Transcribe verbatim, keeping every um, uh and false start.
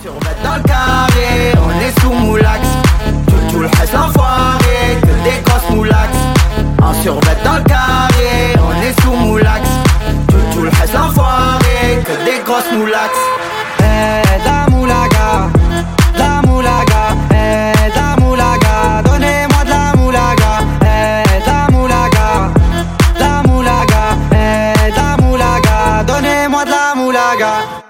Survêt dans le carré, on est sous moulax. Tout le reste l'enfoiré, que des grosses moulax. En survêt dans le carré, on est sous moulax. Tout le reste l'enfoiré, que des grosses moulax. Eh, la moulaga, la moulaga, eh, la moulaga, donnez-moi de la moulaga, eh, la moulaga, la moulaga, eh, la moulaga, donnez-moi de la moulaga.